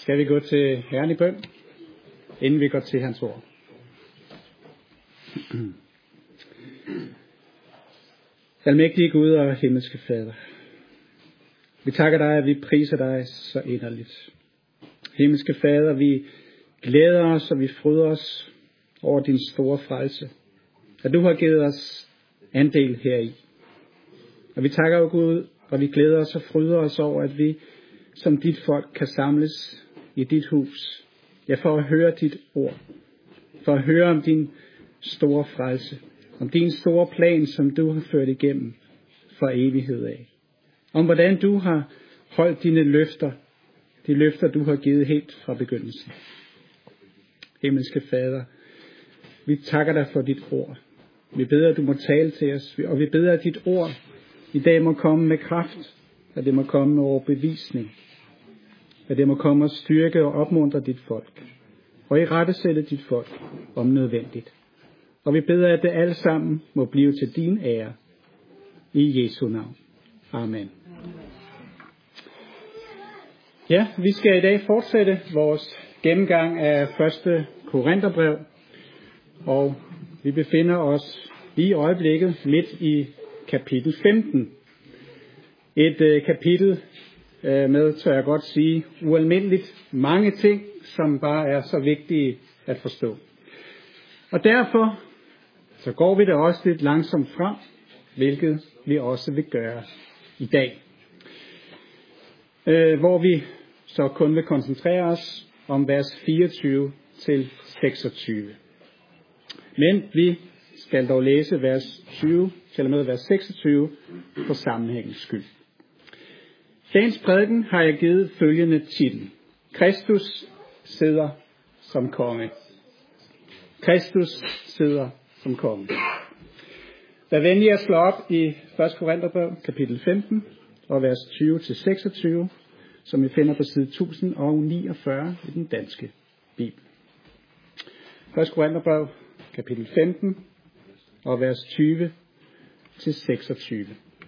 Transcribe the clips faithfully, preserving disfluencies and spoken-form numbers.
Skal vi gå til Herren i bøn, inden vi går til hans ord? Almægtige Gud og himmelske Fader, vi takker dig, og vi priser dig så inderligt. Himmelske Fader, vi glæder os, og vi fryder os over din store frelse, at du har givet os andel heri. Og vi takker jo Gud, og vi glæder os og fryder os over, at vi som dit folk kan samles i dit hus. Ja, for at høre dit ord. For at høre om din store frelse. Om din store plan, som du har ført igennem for evighed af. Om hvordan du har holdt dine løfter. De løfter, du har givet helt fra begyndelsen. Himmelske Fader, vi takker dig for dit ord. Vi beder, at du må tale til os. Og vi beder, at dit ord i dag må komme med kraft. At det må komme med overbevisning. At det må komme og styrke og opmuntre dit folk. Og i rettesætte dit folk om nødvendigt. Og vi beder, at det alle sammen må blive til din ære. I Jesu navn. Amen. Ja, vi skal i dag fortsætte vores gennemgang af første Korintherbrev. Og vi befinder os i øjeblikket midt i kapitel femten. Et øh, kapitel øh, med, tør jeg godt sige, ualmindeligt mange ting, som bare er så vigtige at forstå. Og derfor så går vi da også lidt langsomt frem, hvilket vi også vil gøre i dag. Øh, hvor vi så kun vil koncentrere os om vers fireogtyve til seksogtyve. Men vi skal dog læse vers tyve til og med vers seksogtyve for sammenhængens skyld. Dagens prædiken har jeg givet følgende titel. Kristus sidder som konge. Kristus sidder som konge. Vær venlig at slå op i første Korintherbrev, kapitel femten, og vers tyve til seksogtyve, som vi finder på side tusind niogfyrre i den danske bibel. første Korintherbrev, kapitel femten, og vers tyve til seksogtyve.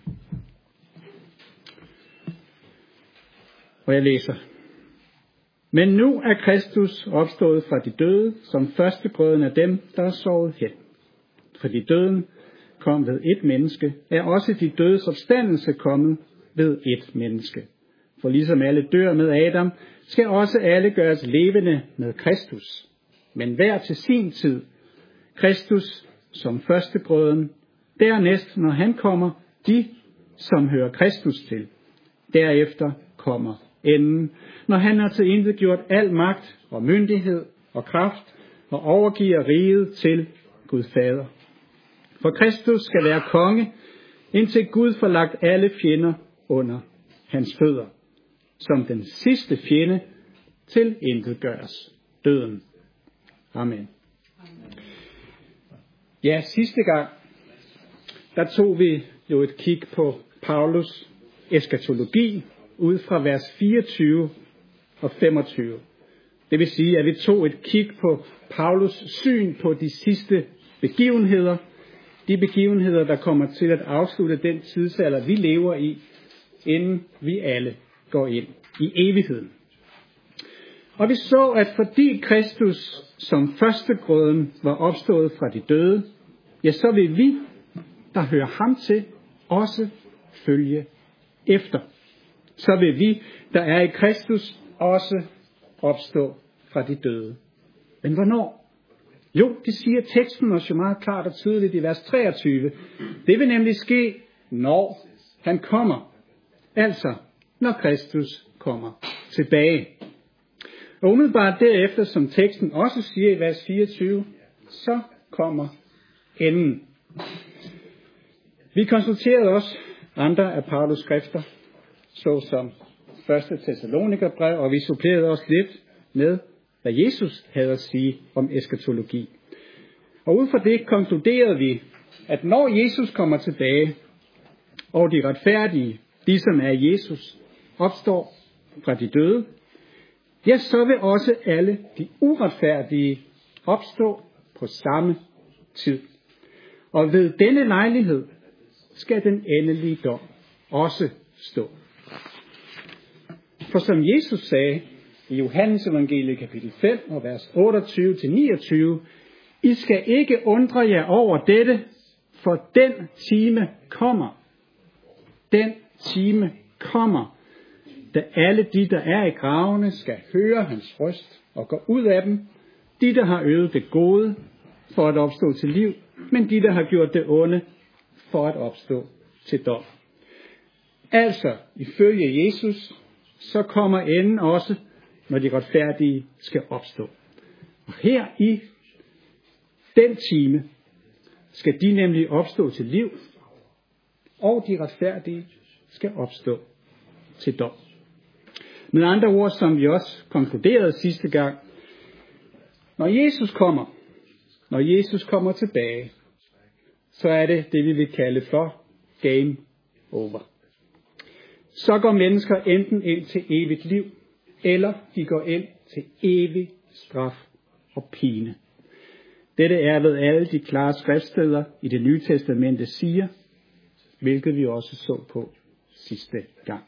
Og jeg læser. Men nu er Kristus opstået fra de døde, som førstegrøden af dem, der er sovet hen. Fordi døden kom ved et menneske, er også de dødes opstandelse kommet ved et menneske. For ligesom alle dør med Adam, skal også alle gøres levende med Kristus. Men hver til sin tid. Kristus som førstegrøden. Dernæst, når han kommer, de, som hører Kristus til. Derefter kommer enden, når han har tilintetgjort al magt og myndighed og kraft og overgiver riget til Gud Fader. For Kristus skal være konge, indtil Gud får lagt alle fjender under hans fødder. Som den sidste fjende tilintetgøres døden. Amen. Ja, sidste gang, der tog vi jo et kig på Paulus eskatologi ud fra vers fireogtyve og femogtyve. Det vil sige, at vi tog et kig på Paulus syn på de sidste begivenheder. De begivenheder, der kommer til at afslutte den tidsalder, vi lever i, inden vi alle går ind i evigheden. Og vi så, at fordi Kristus som førstegrøden var opstået fra de døde, ja, så vil vi, der hører ham til, også følge efter. Så vil vi, der er i Kristus, også opstå fra de døde. Men hvornår? Jo, det siger teksten også jo meget klart og tydeligt i vers treogtyve. Det vil nemlig ske, når han kommer. Altså, når Kristus kommer tilbage. Og umiddelbart derefter, som teksten også siger i vers fireogtyve, så kommer enden. Vi konsulterede også andre af Paulus skrifter, såsom første Thessalonikerbrev, og vi supplerede også lidt med, hvad Jesus havde at sige om eskatologi. Og ud fra det konkluderede vi, at når Jesus kommer tilbage, og de retfærdige, de som er Jesus, opstår fra de døde, ja, så vil også alle de uretfærdige opstå på samme tid. Og ved denne lejlighed skal den endelige dom også stå. For som Jesus sagde, i Johannes evangeliet kapitel fem og vers otteogtyve til niogtyve. I skal ikke undre jer over dette, for den time kommer. Den time kommer, da alle de, der er i gravene, skal høre hans røst og gå ud af dem. De, der har øvet det gode for at opstå til liv, men de, der har gjort det onde for at opstå til dom. Altså, ifølge Jesus, så kommer enden også, når de retfærdige skal opstå. Og her i den time skal de nemlig opstå til liv, og de retfærdige skal opstå til dom. Med andre ord, som vi også konkluderede sidste gang, når Jesus kommer, når Jesus kommer tilbage, så er det det, vi vil kalde for game over. Så går mennesker enten ind til evigt liv, eller de går ind til evig straf og pine. Dette er, hvad alle de klare skriftsteder i Det Nye Testamente siger, hvilket vi også så på sidste gang.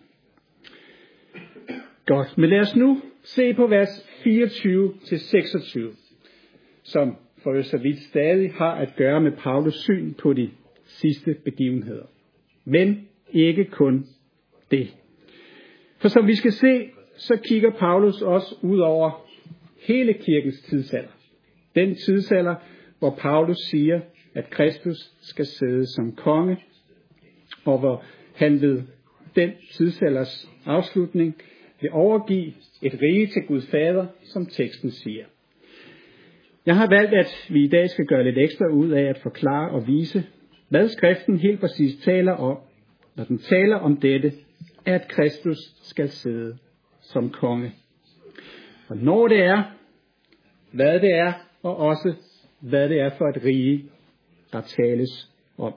Godt, men lad os nu se på vers fireogtyve til seksogtyve, som for så vidt stadig har at gøre med Paulus syn på de sidste begivenheder. Men ikke kun det. For som vi skal se, så kigger Paulus også ud over hele kirkens tidsalder. Den tidsalder, hvor Paulus siger, at Kristus skal sidde som konge, og hvor han ved den tidsalders afslutning vil overgive et rige til Gud Fader, som teksten siger. Jeg har valgt, at vi i dag skal gøre lidt ekstra ud af at forklare og vise, hvad skriften helt præcis taler om, når den taler om dette, at Kristus skal sidde som konge. Og når det er, hvad det er, og også hvad det er for et rige, der tales om.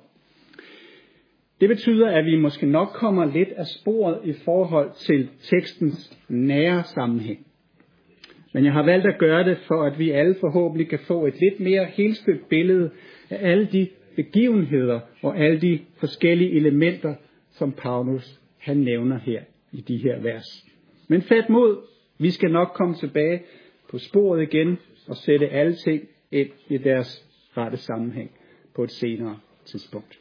Det betyder, at vi måske nok kommer lidt af sporet i forhold til tekstens nære sammenhæng. Men jeg har valgt at gøre det, for at vi alle forhåbentlig kan få et lidt mere helstøbt billede af alle de begivenheder og alle de forskellige elementer, som Paulus han nævner her i de her vers. Men fat mod, vi skal nok komme tilbage på sporet igen og sætte alle ting ind i deres rette sammenhæng på et senere tidspunkt.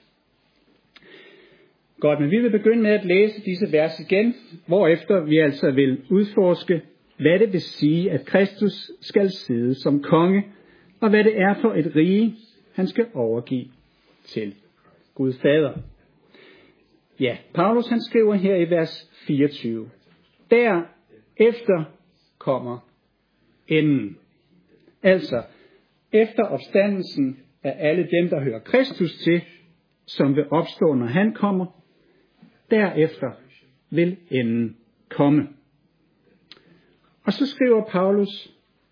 Godt, men vi vil begynde med at læse disse vers igen, hvorefter vi altså vil udforske, hvad det vil sige, at Kristus skal sidde som konge, og hvad det er for et rige, han skal overgive til Gud Fader. Ja, Paulus han skriver her i vers fireogtyve. Derefter kommer enden. Altså, efter opstandelsen af alle dem, der hører Kristus til, som vil opstå, når han kommer, derefter vil enden komme. Og så skriver Paulus,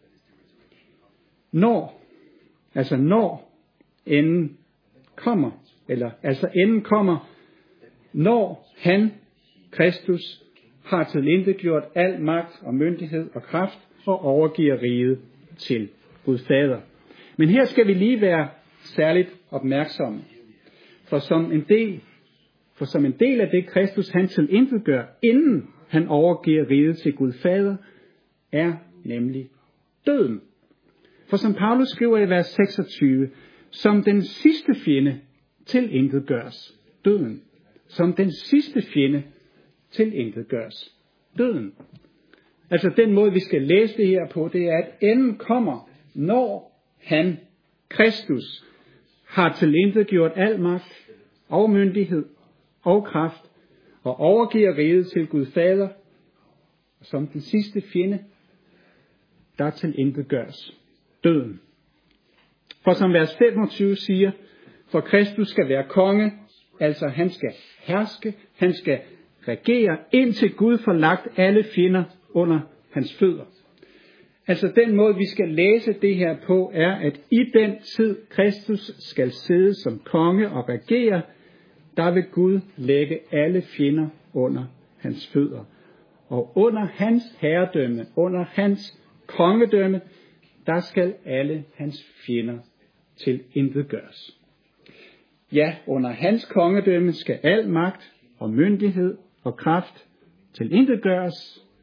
når, altså når enden kommer, eller altså enden kommer, når han, Kristus, har tilintetgjort al magt og myndighed og kraft og overgiver riget til Gud Fader. Men her skal vi lige være særligt opmærksomme, for som en del, for som en del af det Kristus han tilintetgør, inden han overgiver riget til Gud Fader, er nemlig døden. For som Paulus skriver i vers seksogtyve, som den sidste fjende tilintetgøres døden. Som den sidste fjende tilintetgøres døden. Altså den måde, vi skal læse det her på, det er, at enden kommer, når han, Kristus, har tilintetgjort al magt og myndighed og kraft og overgiver riget til Gud Fader, som den sidste fjende, der tilintetgøres døden. For som vers femogtyve siger, for Kristus skal være konge, altså han skal herske, han skal regere, indtil Gud får lagt alle fjender under hans fødder. Altså den måde, vi skal læse det her på, er, at i den tid, Kristus skal sidde som konge og regere, der vil Gud lægge alle fjender under hans fødder. Og under hans herredømme, under hans kongedømme, der skal alle hans fjender tilintetgøres. Ja, under hans kongedømme skal al magt og myndighed og kraft tilintetgøres,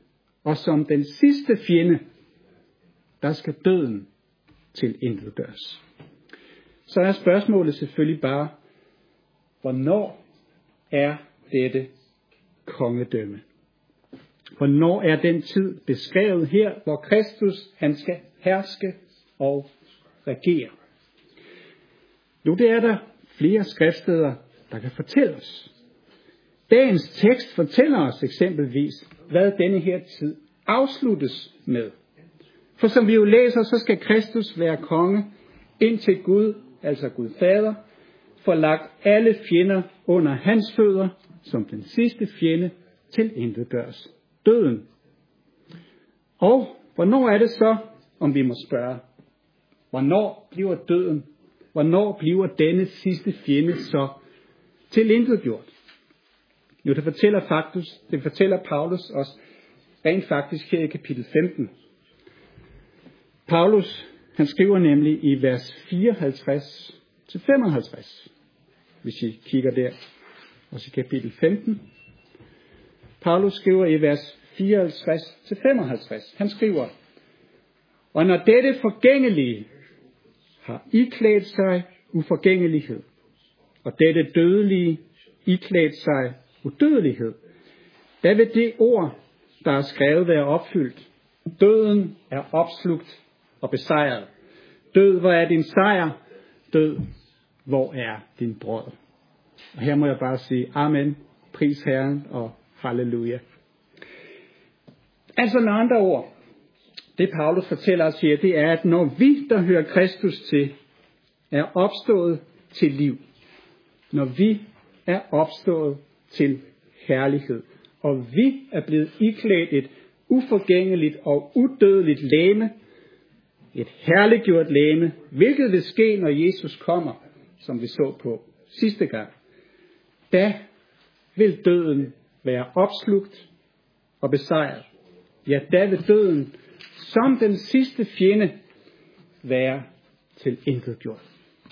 Og som den sidste fjende, der skal døden tilintetgøres. Så er spørgsmålet selvfølgelig bare, hvornår er dette kongedømme? Hvornår er den tid beskrevet her, hvor Kristus han skal herske og regere? Jo, det er der flere skriftsteder, der kan fortælle os. Dagens tekst fortæller os eksempelvis, hvad denne her tid afsluttes med. For som vi jo læser, så skal Kristus være konge, indtil Gud, altså Gud Fader, får lagt alle fjender under hans fødder, som den sidste fjende tilintetgøres, døden. Og hvornår er det så, om vi må spørge, hvornår bliver døden, hvornår bliver denne sidste fjende så tilintetgjort? Jo, det fortæller faktisk, det fortæller Paulus os rent faktisk her i kapitel femten. Paulus, han skriver nemlig i vers fireoghalvtreds til femoghalvtreds, hvis I kigger der, også i kapitel femten. Paulus skriver i vers fireoghalvtreds til femoghalvtreds. Han skriver, og når dette forgængelige har iklædt sig uforgængelighed, og dette dødelige iklædt sig udødelighed, da vil det ord, der er skrevet, være opfyldt. Døden er opslugt og besejret. Død, hvor er din sejr? Død, hvor er din brød? Og her må jeg bare sige amen, pris Herren og halleluja. Altså med andre ord, det Paulus fortæller os her, det er, at når vi, der hører Kristus til, er opstået til liv, når vi er opstået til herlighed, og vi er blevet iklædt et uforgængeligt og udødeligt legeme, et herliggjort legeme, hvilket vil ske, når Jesus kommer, som vi så på sidste gang, da vil døden være opslugt og besejret. Ja, da vil døden som den sidste fjende være tilintetgjort.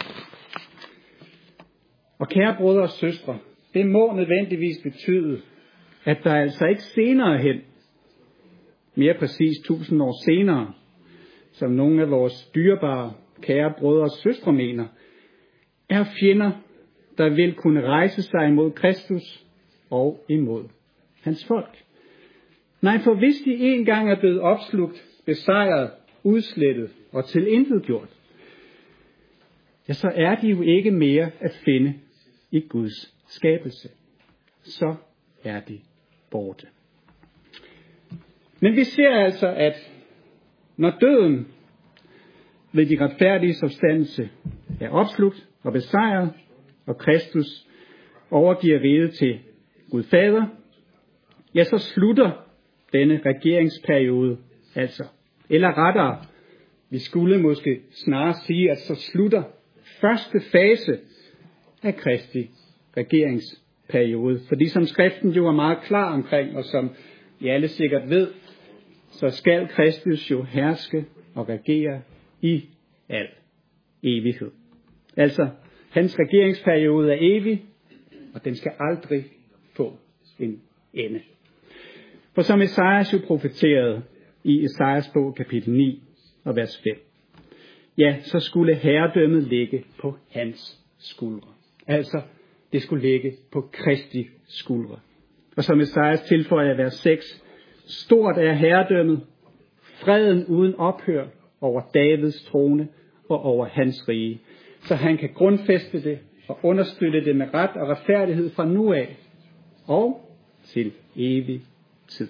Og kære brødre og søstre, det må nødvendigvis betyde, at der altså ikke senere hen, mere præcis tusind år senere, som nogle af vores dyrebare, kære brødre og søstre mener, er fjender, der vil kunne rejse sig imod Kristus og imod hans folk. Nej, for hvis de engang er blevet opslugt, besejret, udslettet og tilintetgjort, ja, så er de jo ikke mere at finde i Guds skabelse. Så er de borte. Men vi ser altså, at når døden ved de retfærdiges opstandelse er opslugt og besejret, og Kristus overgiver riget til Gud Fader, ja, så slutter denne regeringsperiode altså. Eller rettere, vi skulle måske snarere sige, at så slutter første fase af Kristi regeringsperiode. Fordi som skriften jo er meget klar omkring, og som I alle sikkert ved, så skal Kristus jo herske og regere i al evighed. Altså, hans regeringsperiode er evig, og den skal aldrig få en ende. For som Esajas jo profeterede i Esajas bog kapitel ni og vers fem, ja, så skulle herredømmet ligge på hans skuldre. Altså, det skulle ligge på Kristi skuldre. Og som Esajas tilføjer i vers seks, stort er herredømmet, freden uden ophør over Davids trone og over hans rige, så han kan grundfæste det og understøtte det med ret og retfærdighed fra nu af og til evig tid.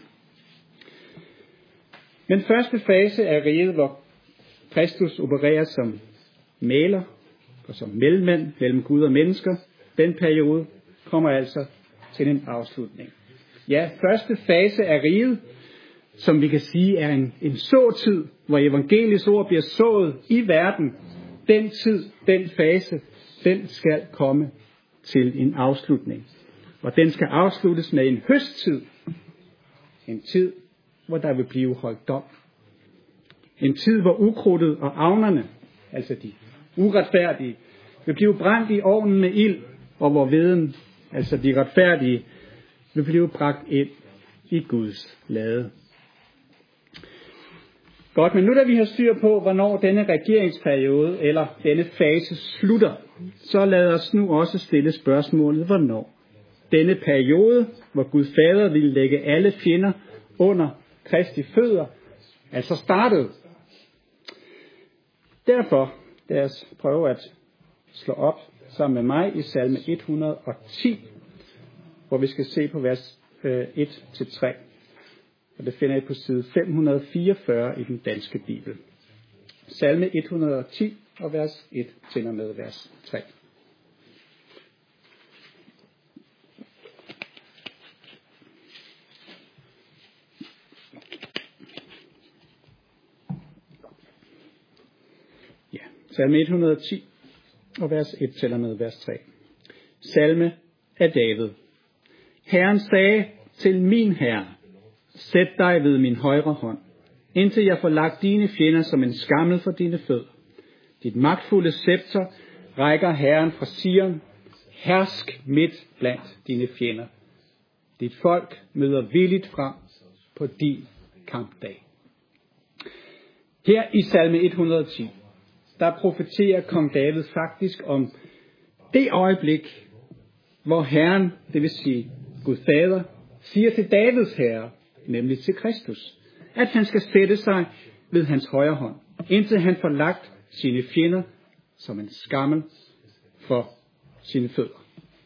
Men første fase af riget, hvor Kristus opererer som mægler og som mellemmand mellem Gud og mennesker, den periode kommer altså til en afslutning. Ja, første fase af riget, som vi kan sige er en, en såtid, hvor evangeliets ord bliver sået i verden, den tid, den fase, den skal komme til en afslutning. Og den skal afsluttes med en høsttid. En tid, hvor der vil blive holdt dom. En tid, hvor ukrudtet og avnerne, altså de uretfærdige, vil blive brændt i ovnen med ild, og hvor veden, altså de retfærdige, vil blive bragt ind i Guds lade. Godt, men nu da vi har styr på, hvornår denne regeringsperiode eller denne fase slutter, så lad os nu også stille spørgsmålet, hvornår denne periode, hvor Gud Fader ville lægge alle fjender under Kristi fødder, altså startede. Derfor lad os prøve at slå op sammen med mig i salme et hundrede og ti, hvor vi skal se på vers et til tre. Og det finder I på side fem hundrede og fireogfyrre i den danske bibel. Salme et hundrede og ti og vers et til og med vers tre. Ja, salme et hundrede og ti og vers et til og med vers tre. Salme af David. Herren sagde til min herre, sæt dig ved min højre hånd, indtil jeg får lagt dine fjender som en skammel for dine fødder. Dit magtfulde scepter rækker Herren fra Sion, hersk midt blandt dine fjender. Dit folk møder villigt frem på din kampdag. Her i salme et hundrede og ti, der profeterer kong David faktisk om det øjeblik, hvor Herren, det vil sige Gud Fader, siger til Davids herre, nemlig til Kristus, at han skal sætte sig ved hans højre hånd, indtil han får lagt sine fjender som en skammel for sine fødder.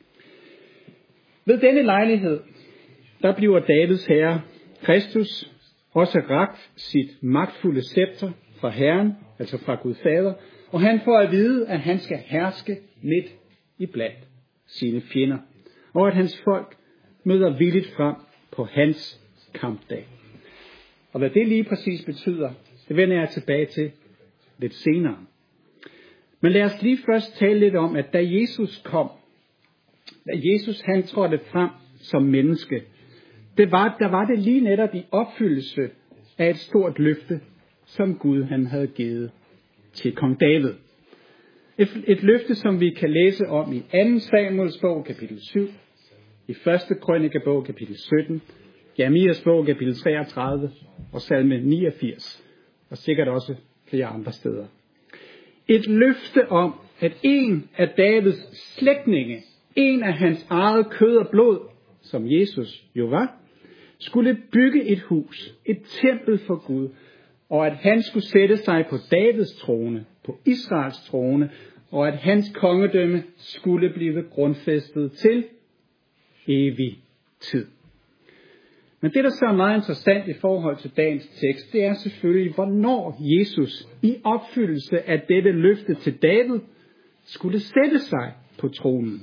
Ved denne lejlighed, der bliver Davids herre, Kristus, også rakt sit magtfulde scepter fra Herren, altså fra Gud Fader, og han får at vide, at han skal herske midt i blandt sine fjender, og at hans folk møder villigt frem på hans kampdag. Og hvad det lige præcis betyder, det vender jeg tilbage til lidt senere. Men lad os lige først tale lidt om, at da Jesus kom, da Jesus han trådte frem som menneske, det var, der var det lige netop i opfyldelse af et stort løfte, som Gud han havde givet til kong David. Et, et løfte, som vi kan læse om i anden Samuels bog, kapitel syv, i første Krønikebog, kapitel sytten, Jeremias bog, kapitel treogtredive og salme niogfirs, og sikkert også flere andre steder. Et løfte om, at en af Davids slægtninge, en af hans eget kød og blod, som Jesus jo var, skulle bygge et hus, et tempel for Gud, og at han skulle sætte sig på Davids trone, på Israels trone, og at hans kongedømme skulle blive grundfæstet til evig tid. Men det, der så er meget interessant i forhold til dagens tekst, det er selvfølgelig, hvornår Jesus i opfyldelse af dette løfte til David skulle sætte sig på tronen.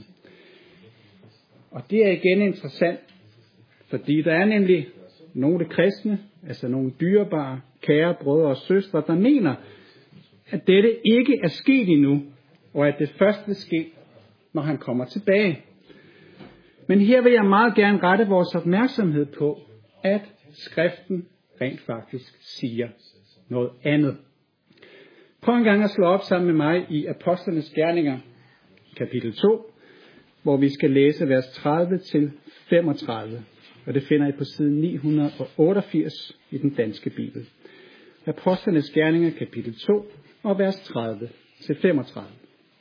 Og det er igen interessant, fordi der er nemlig nogle kristne, altså nogle dyrebare, kære brødre og søstre, der mener, at dette ikke er sket endnu, og at det først vil ske, når han kommer tilbage. Men her vil jeg meget gerne rette vores opmærksomhed på, at skriften rent faktisk siger noget andet. Prøv en gang at slå op sammen med mig i Apostlenes Gerninger, kapitel to, hvor vi skal læse vers tredive til femogtredive. Og det finder I på side ni hundrede og otteogfirs i den danske bibel. Apostlenes Gerninger, kapitel to, og vers tredive til femogtredive.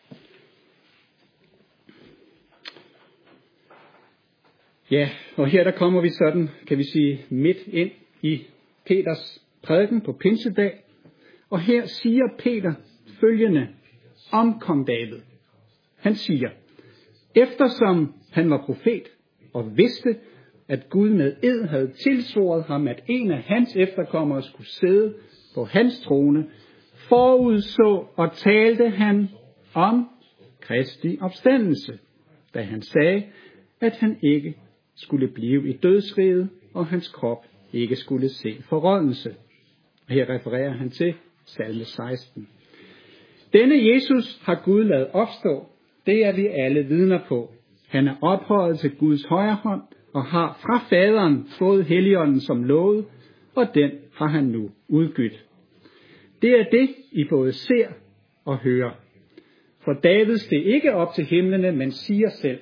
Ja, og her der kommer vi sådan, kan vi sige, midt ind i Peters prædiken på Pinsedag. Og her siger Peter følgende om kong David. Han siger, eftersom han var profet og vidste, at Gud med ed havde tilsvoret ham, at en af hans efterkommere skulle sidde på hans trone, forudså og talte han om Kristi opstandelse, da han sagde, at han ikke skulle blive i dødsriget, og hans krop ikke skulle se forrådnelse. Her refererer han til salme seksten. Denne Jesus har Gud ladet opstå, det er vi alle vidner på. Han er ophøjet til Guds højre hånd, og har fra faderen fået Helligånden som lovet, og den har han nu udgydt. Det er det, I både ser og hører. For David steg ikke op til himlene, men siger selv,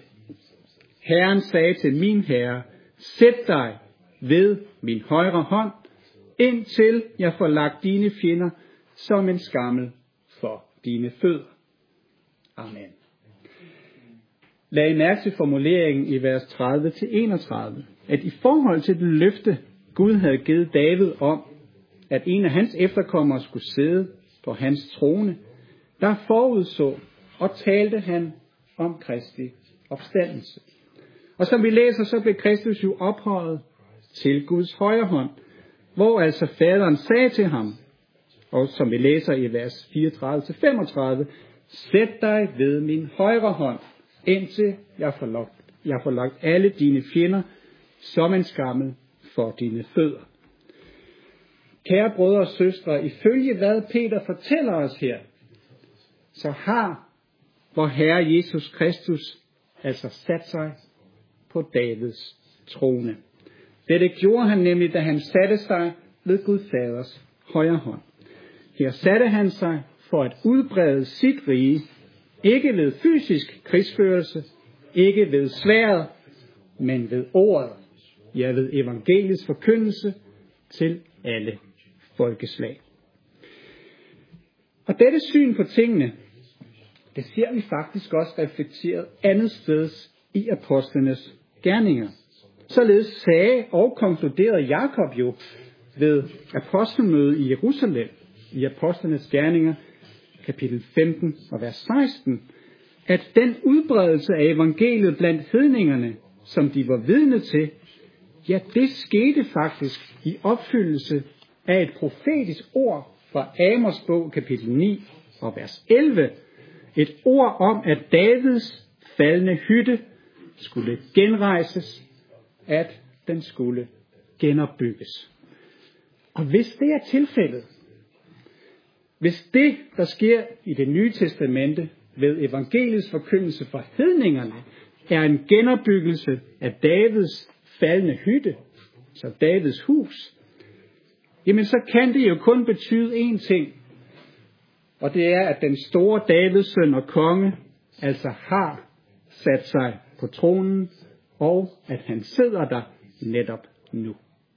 Herren sagde til min herre, sæt dig ved min højre hånd, indtil jeg får lagt dine fjender som en skammel for dine fødder. Amen. Lad I mærke til formuleringen i vers tredive til enogtredive, at i forhold til det løfte, Gud havde givet David om, at en af hans efterkommere skulle sidde på hans trone, der forudså og talte han om Kristi opstandelse. Og som vi læser, så blev Kristus jo ophøjet til Guds højre hånd, hvor altså faderen sagde til ham, og som vi læser i vers fireogtredive til femogtredive, sæt dig ved min højre hånd, indtil jeg får lagt, jeg får lagt alle dine fjender som en skammel for dine fødder. Kære brødre og søstre, ifølge hvad Peter fortæller os her, så har vor Herre Jesus Kristus altså sat sig på Davids trone. Dette gjorde han nemlig, da han satte sig ved Gud Faders højre hånd. Her satte han sig for at udbrede sit rige, ikke ved fysisk krigsførelse, ikke ved sværdet, men ved ordet, ja ved evangeliets forkyndelse til alle folkeslag. Og dette syn på tingene, det ser vi faktisk også reflekteret andet sted i apostlenes gerninger. Således sagde og konkluderede Jakob jo ved apostelmødet i Jerusalem i apostlenes gerninger, kapitel femten og vers seksten, at den udbredelse af evangeliet blandt hedningerne, som de var vidne til, ja, det skete faktisk i opfyldelse af et profetisk ord fra Amos bog, kapitel ni og vers elleve. Et ord om, at Davids faldne hytte skulle genrejses, at den skulle genopbygges. Og hvis det er tilfældet, hvis det, der sker i det nye testamente ved evangeliets forkyndelse for hedningerne, er en genopbyggelse af Davids faldne hytte, så Davids hus, jamen så kan det jo kun betyde én ting, og det er, at den store Davids søn og konge altså har sat sig på tronen, og at han sidder der netop nu.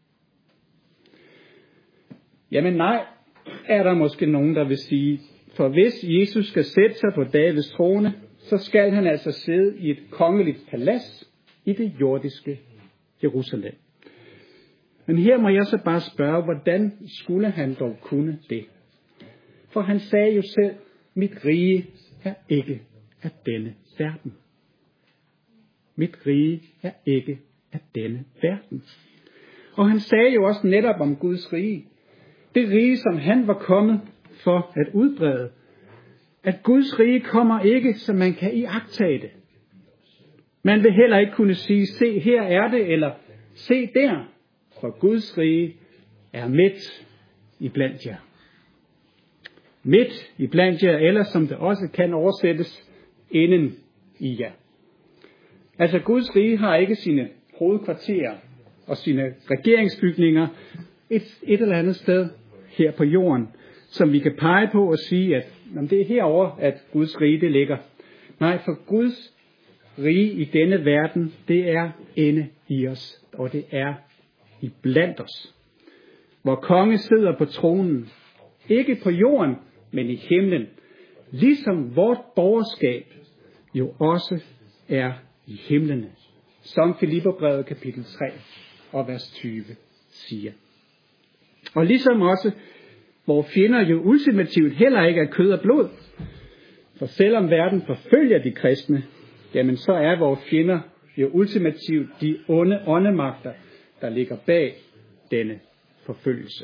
Jamen nej, er der måske nogen, der vil sige, for hvis Jesus skal sætte sig på Davids trone, så skal han altså sidde i et kongeligt palads i det jordiske Jerusalem. Men her må jeg så bare spørge, hvordan skulle han dog kunne det? For han sagde jo selv, mit rige er ikke af denne verden. Mit rige er ikke af denne verden. Og han sagde jo også netop om Guds rige, det rige, som han var kommet for at udbrede, at Guds rige kommer ikke, så man kan iagttage det. Man vil heller ikke kunne sige, se her er det, eller se der, for Guds rige er midt i blandt jer. Midt i blandt jer, eller som det også kan oversættes, inden i jer. Altså Guds rige har ikke sine hovedkvarterer og sine regeringsbygninger et, et eller andet sted her på jorden, som vi kan pege på og sige, at jamen, det er herover, at Guds rige det ligger. Nej, for Guds rige i denne verden, det er inde i os, og det er i blandt os. Hvor konge sidder på tronen, ikke på jorden, men i himlen, ligesom vort borgerskab jo også er i himlene, som Filipperbrevet kapitel tre og vers tyve siger. Og ligesom også, hvor fjender jo ultimativt heller ikke er kød og blod, for selvom verden forfølger de kristne, jamen så er vores fjender jo ultimativt de onde åndemagter, der ligger bag denne forfølgelse.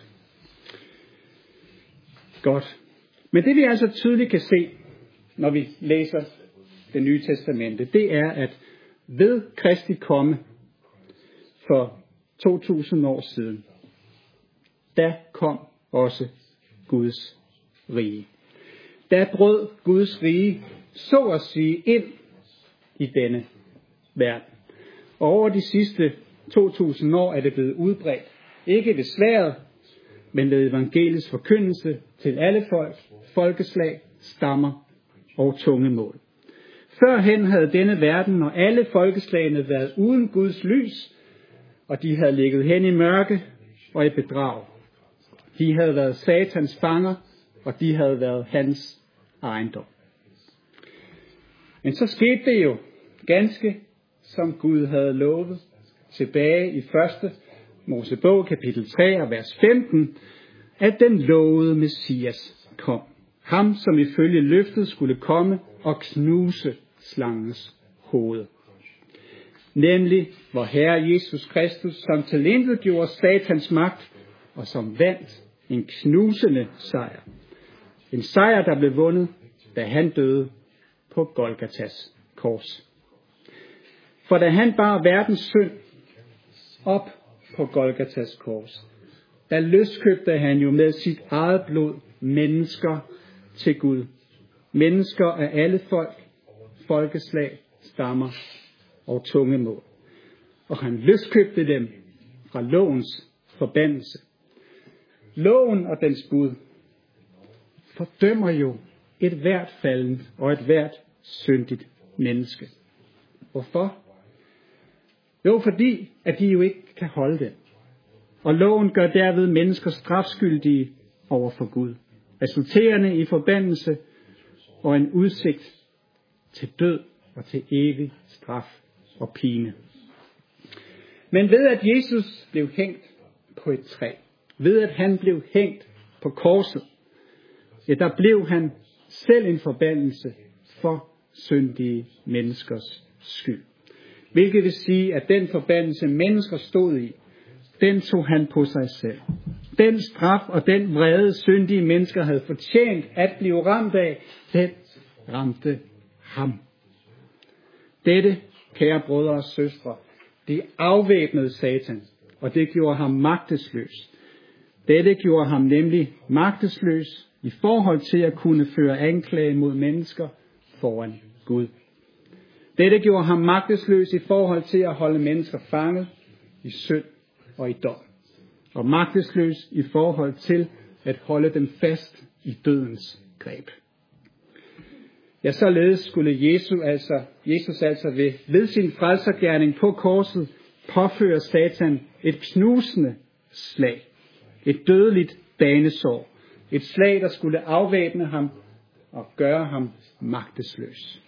Godt. Men det vi altså tydeligt kan se, når vi læser det nye testamente, det er, at ved Kristi komme for to tusind år siden, der kom også Guds rige. Der brød Guds rige, så at sige, ind i denne verden. Og over de sidste to tusind år er det blevet udbredt. Ikke ved sværdet, men ved evangeliets forkyndelse til alle folk, folkeslag, stammer og tungemål. Førhen havde denne verden og alle folkeslagene været uden Guds lys, og de havde ligget hen i mørke og i bedrag. De havde været Satans fanger, og de havde været hans ejendom. Men så skete det jo ganske, som Gud havde lovet, tilbage i første Mosebog, kapitel tre og vers femten, at den lovede Messias kom. Ham, som ifølge løftet skulle komme og knuse slangens hoved. Nemlig vor Herre Jesus Kristus, som tilintetgjorde Satans magt, og som vandt en knusende sejr. En sejr, der blev vundet, da han døde på Golgatas kors. For da han bar verdens synd op på Golgatas kors, der løskøbte han jo med sit eget blod mennesker til Gud. Mennesker af alle folk, folkeslag, stammer og tungemål. Og han løskøbte dem fra lovens forbandelse. Loven og dens bud fordømmer jo et hvert faldent og et hvert syndigt menneske. Hvorfor? Jo, fordi at de jo ikke kan holde det. Og loven gør derved mennesker strafskyldige over for Gud, resulterende i forbandelse og en udsigt til død og til evig straf og pine. Men ved at Jesus blev hængt på et træ, ved at han blev hængt på korset, ja, der blev han selv en forbandelse for syndige menneskers skyld. Hvilket vil sige, at den forbandelse mennesker stod i, den tog han på sig selv. Den straf og den vrede syndige mennesker havde fortjent at blive ramt af, den ramte ham. Dette, kære brødre og søstre, det afvæbnede Satan, og det gjorde ham magtesløs. Dette gjorde ham nemlig magtesløs i forhold til at kunne føre anklage mod mennesker foran Gud. Dette gjorde ham magtesløs i forhold til at holde mennesker fanget i synd og i dom. Og magtesløs i forhold til at holde dem fast i dødens greb. Ja, således skulle Jesus altså, Jesus altså ved, ved sin frelsergerning på korset påføre Satan et knusende slag. Et dødeligt banesår. Et slag, der skulle afvæbne ham og gøre ham magtesløs.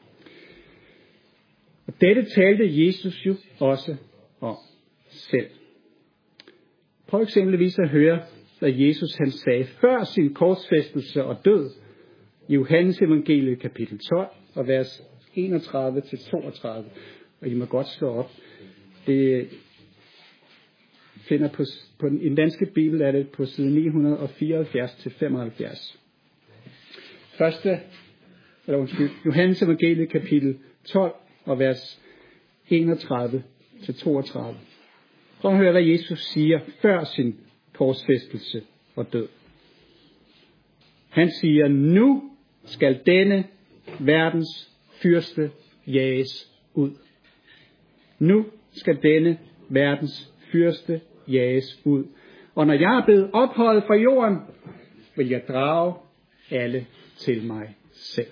Og dette talte Jesus jo også om selv. Prøv eksempelvis at høre, hvad Jesus han sagde før sin korsfæstelse og død i Johannes evangeliet kapitel tolv og vers enogtredive til toogtredive. Og I må godt slå op. Det finder på, på den, i den danske bibel er det på side ni hundrede fireoghalvfjerds til femoghalvfjerds. Første, eller undskyld, Johannes evangeliet kapitel tolv og vers enogtredive til toogtredive. Prøv at høre, hvad Jesus siger før sin korsfæstelse og død. Han siger, nu skal denne verdens fyrste jages ud. Nu skal denne verdens fyrste jages ud. Og når jeg er blevet ophøjet fra jorden, vil jeg drage alle til mig selv.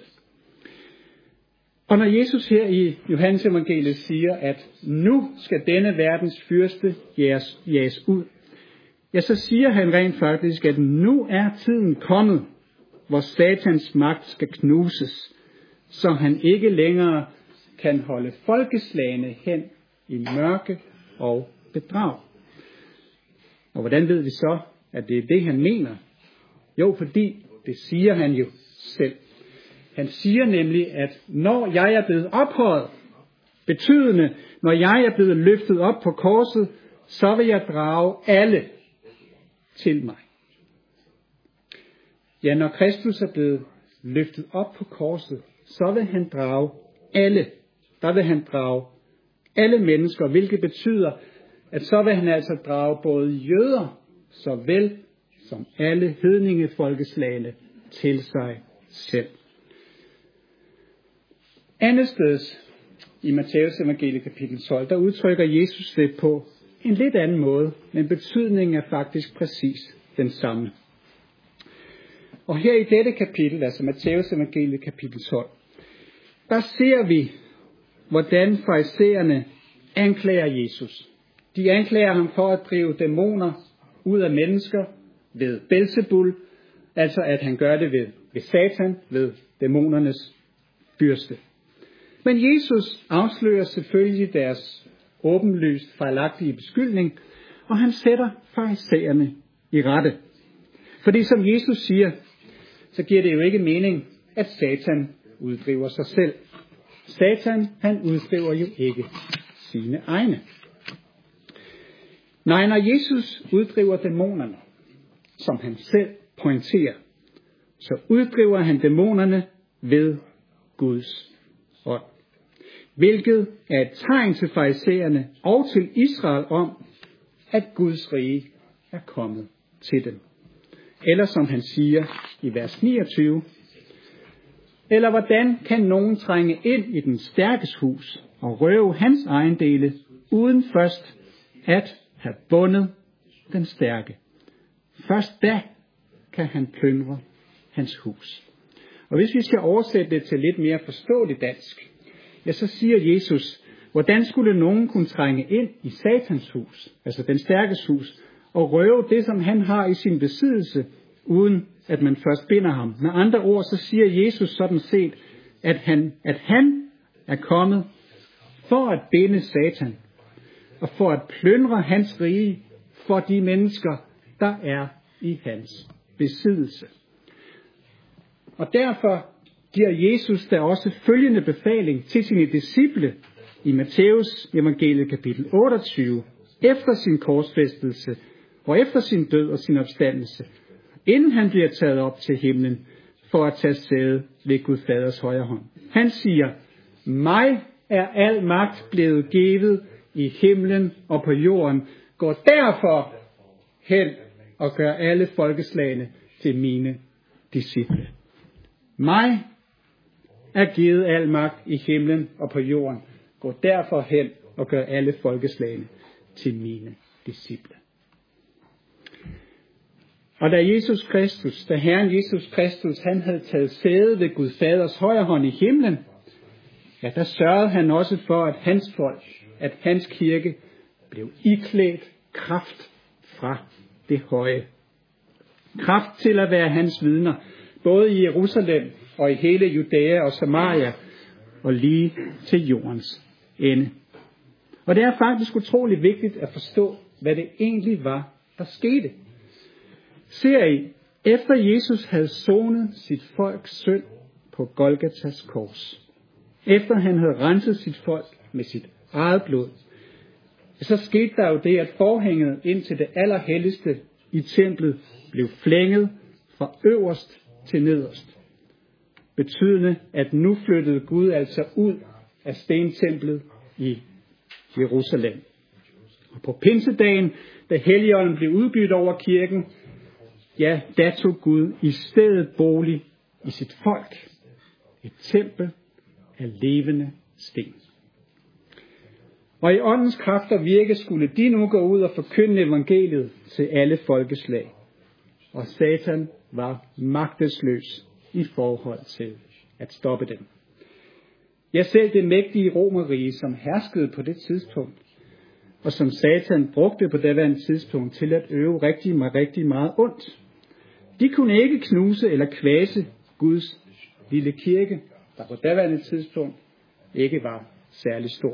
Og når Jesus her i Johannes evangeliet siger, at nu skal denne verdens fyrste jages, jages ud, ja, så siger han rent faktisk, at nu er tiden kommet, hvor Satans magt skal knuses, så han ikke længere kan holde folkeslagene hen i mørke og bedrag. Og hvordan ved vi så, at det er det, han mener? Jo, fordi det siger han jo selv. Han siger nemlig, at når jeg er blevet ophøjet, betydende, når jeg er blevet løftet op på korset, så vil jeg drage alle til mig. Ja, når Kristus er blevet løftet op på korset, så vil han drage alle. Der vil han drage alle mennesker, hvilket betyder, at så vil han altså drage både jøder, såvel som alle hedningefolkeslagene til sig selv. Andet sted i Matthæus evangeliet kapitel tolv, der udtrykker Jesus det på en lidt anden måde, men betydningen er faktisk præcis den samme. Og her i dette kapitel, altså Matthæus evangeliet kapitel tolv, der ser vi, hvordan farisæerne anklager Jesus. De anklager ham for at drive dæmoner ud af mennesker ved Belzebul, altså at han gør det ved, ved Satan, ved dæmonernes fyrste. Men Jesus afslører selvfølgelig deres åbenlyst fejlagtige beskyldning, og han sætter farisæerne i rette. Fordi som Jesus siger, så giver det jo ikke mening, at Satan uddriver sig selv. Satan, han uddriver jo ikke sine egne. Nej, når Jesus uddriver dæmonerne, som han selv pointerer, så uddriver han dæmonerne ved Guds ånd. Hvilket er et tegn til farisæerne og til Israel om, at Guds rige er kommet til dem. Eller som han siger i vers niogtyve, eller hvordan kan nogen trænge ind i den stærkes hus og røve hans ejendele, uden først at have bundet den stærke? Først da kan han plyndre hans hus. Og hvis vi skal oversætte det til lidt mere forståeligt dansk, ja, så siger Jesus, hvordan skulle nogen kunne trænge ind i Satans hus, altså den stærkes hus, og røve det, som han har i sin besiddelse, uden at man først binder ham. Med andre ord, så siger Jesus sådan set, at han, at han er kommet for at binde Satan, og for at plyndre hans rige for de mennesker, der er i hans besiddelse. Og derfor giver Jesus der også følgende befaling til sine disciple i Matthæus evangeliet kapitel otteogtyve, efter sin korsfæstelse og efter sin død og sin opstandelse, inden han bliver taget op til himlen for at tage sæde ved Gud Faders højre hånd. Han siger, mig er al magt blevet givet i himlen og på jorden. Gå derfor hen og gør alle folkeslagene til mine disciple. Mig er givet al magt i himlen og på jorden. Gå derfor hen og gør alle folkeslagene til mine disciple. Og da Jesus Kristus, da Herren Jesus Kristus, han havde taget sæde ved Gud Faders højre hånd i himlen, ja, der sørgede han også for, at hans folk, at hans kirke, blev iklædt kraft fra det høje. Kraft til at være hans vidner, både i Jerusalem og i hele Judæa og Samaria, og lige til jordens ende. Og det er faktisk utroligt vigtigt at forstå, hvad det egentlig var, der skete. Ser I, efter Jesus havde sonet sit folks synd på Golgatas kors, efter han havde renset sit folk med sit eget blod, så skete der jo det, at forhænget ind til det allerhelligste i templet blev flænget fra øverst til nederst. Betydende, at nu flyttede Gud altså ud af stentemplet i Jerusalem. Og på pinsedagen, da Helligånden blev udgydt over kirken, ja, der tog Gud i stedet bolig i sit folk. Et tempel af levende sten. Og i åndens kraft og virke skulle de nu gå ud og forkynde evangeliet til alle folkeslag. Og Satan var magtesløs i forhold til at stoppe dem. Ja, selv det mægtige Romerrige, som herskede på det tidspunkt, og som Satan brugte på daværende tidspunkt til at øve rigtig, rigtig meget ondt, de kunne ikke knuse eller kvæse Guds lille kirke, der på daværende tidspunkt ikke var særlig stor.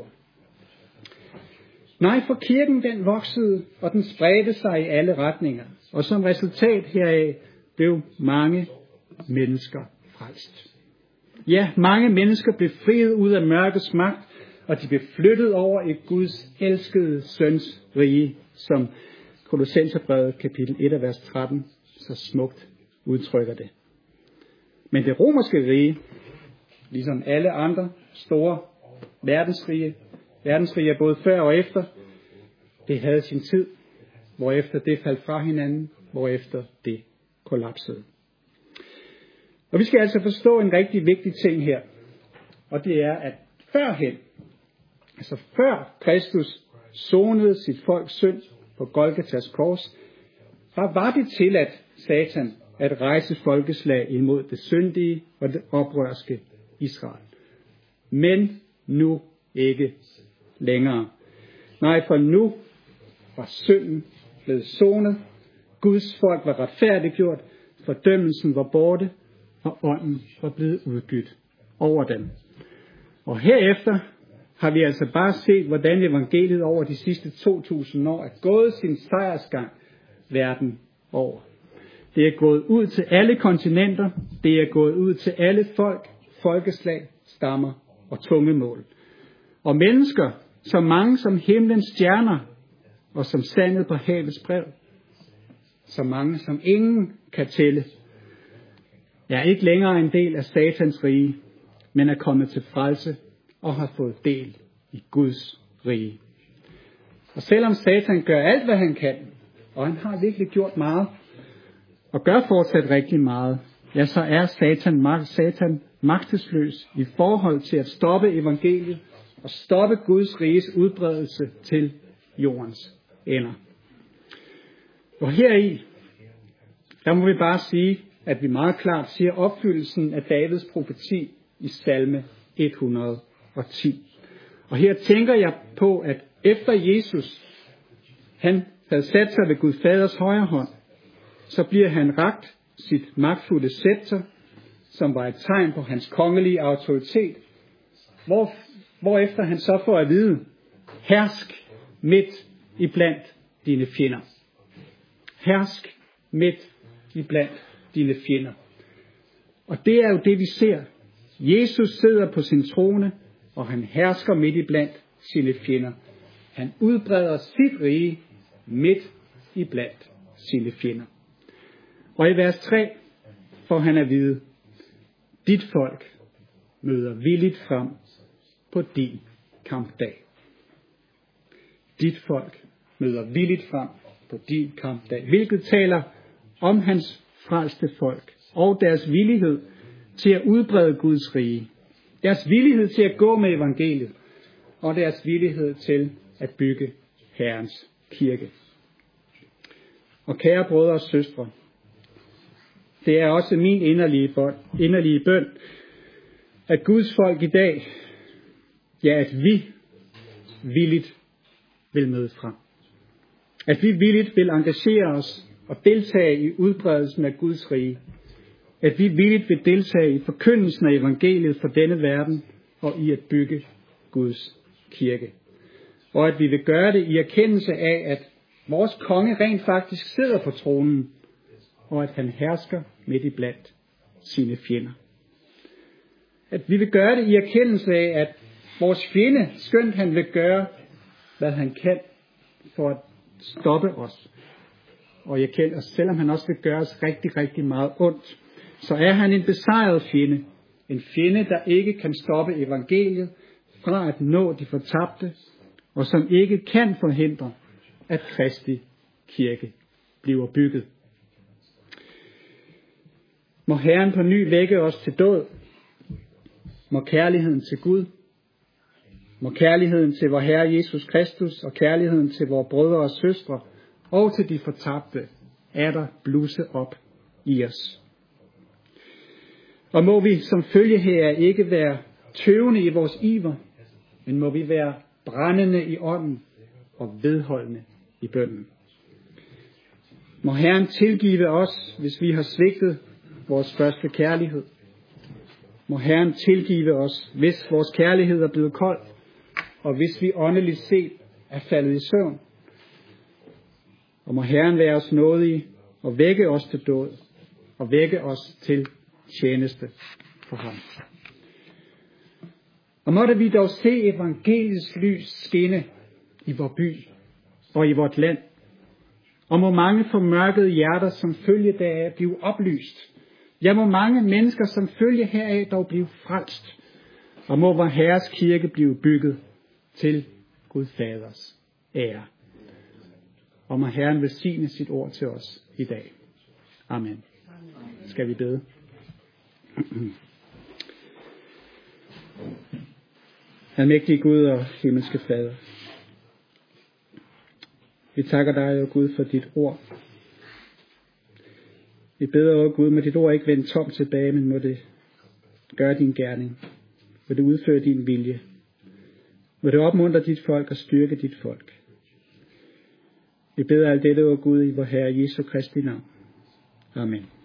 Nej, for kirken den voksede, og den spredte sig i alle retninger, og som resultat heraf blev mange mennesker frelst. Ja, mange mennesker blev friet ud af mørkets magt, og de blev flyttet over i Guds elskede søns rige, som Kolossenserbrevet kapitel et vers tretten så smukt udtrykker det. Men det romerske rige, ligesom alle andre store verdensrige, verdensrige både før og efter, det havde sin tid, hvorefter det faldt fra hinanden, hvorefter det kollapsede. Og vi skal altså forstå en rigtig vigtig ting her, og det er, at førhen, altså før Kristus sonede sit folks synd på Golgatas kors, der var det tilladt Satan at rejse folkeslag imod det syndige og det oprørske Israel. Men nu ikke længere. Nej, for nu var synden blevet sonet, Guds folk var retfærdiggjort, fordømmelsen var borte, og ånden var blevet udgydt over dem. Og herefter har vi altså bare set, hvordan evangeliet over de sidste to tusind år er gået sin sejrsgang verden over. Det er gået ud til alle kontinenter, det er gået ud til alle folk, folkeslag, stammer og tungemål. Og mennesker, så mange som himlens stjerner, og som sandet på havets brev, så mange som ingen kan tælle, er ikke længere en del af Satans rige, men er kommet til frelse og har fået del i Guds rige. Og selvom Satan gør alt, hvad han kan, og han har virkelig gjort meget, og gør fortsat rigtig meget, ja, så er Satan, Satan magtesløs i forhold til at stoppe evangeliet og stoppe Guds riges udbredelse til jordens ender. Og heri, der må vi bare sige, at vi meget klart siger opfyldelsen af Davids profeti i salme et hundrede og ti. Og her tænker jeg på, at efter Jesus, han havde sat sig ved Gud Faders højre hånd, så bliver han rakt sit magtfulde scepter, som var et tegn på hans kongelige autoritet, hvor, hvorefter han så får at vide, hersk midt i blandt dine fjender. Hersk midt i blandt dine fjender. Og det er jo det, vi ser. Jesus sidder på sin trone, og han hersker midt i blandt sine fjender. Han udbreder sit rige midt i blandt sine fjender. Og i vers tre får han at vide, dit folk møder villigt frem på din kampdag. Dit folk møder villigt frem på din kampdag. Hvilket taler om hans frelste folk og deres villighed til at udbrede Guds rige. Deres villighed til at gå med evangeliet og deres villighed til at bygge Herrens kirke. Og kære brødre og søstre, det er også min inderlige, inderlige bøn, at Guds folk i dag, ja, at vi villigt vil møde frem. At vi villigt vil engagere os og deltage i udbredelsen af Guds rige. At vi villigt vil deltage i forkyndelsen af evangeliet for denne verden og i at bygge Guds kirke. Og at vi vil gøre det i erkendelse af, at vores konge rent faktisk sidder på tronen, og at han hersker midt i blandt sine fjender. At vi vil gøre det i erkendelse af, at vores fjende, skønt han vil gøre, hvad han kan for at stoppe os. Og jeg kender, selvom han også vil gøre os rigtig, rigtig meget ondt, så er han en besejret fjende. En fjende, der ikke kan stoppe evangeliet fra at nå de fortabte, og som ikke kan forhindre, at Kristi kirke bliver bygget. Må Herren på ny vække os til dåd. Må kærligheden til Gud, må kærligheden til vor Herre Jesus Kristus og kærligheden til vores brødre og søstre og til de fortabte er der bluse op i os. Og må vi som følge her ikke være tøvende i vores iver, men må vi være brændende i ånden og vedholdende i bønnen. Må Herren tilgive os, hvis vi har svigtet vores første kærlighed. Må Herren tilgive os, hvis vores kærlighed er blevet kold, og hvis vi åndeligt set er faldet i søvn. Og må Herren være os nådige og vække os til dåd, og vække os til tjeneste for ham. Og måtte vi dog se evangeliets lys skinne i vor by og i vort land, og må mange formørkede hjerter som følge deraf blive oplyst. Ja, må mange mennesker som følge heraf dog blive frelst, og må vor Herres kirke blive bygget til Gud Faders ære. Og må Herren velsigne sit ord til os i dag. Amen. Skal vi bede? Almægtige Gud og himmelske Fader, vi takker dig, o Gud, for dit ord. Vi beder, o Gud, må dit ord ikke vende tomt tilbage, men må det gøre din gerning. Må det udføre din vilje. Må det opmuntre dit folk og styrke dit folk. Vi beder alt dette, o Gud, i vor Herre Jesu Kristi navn. Amen.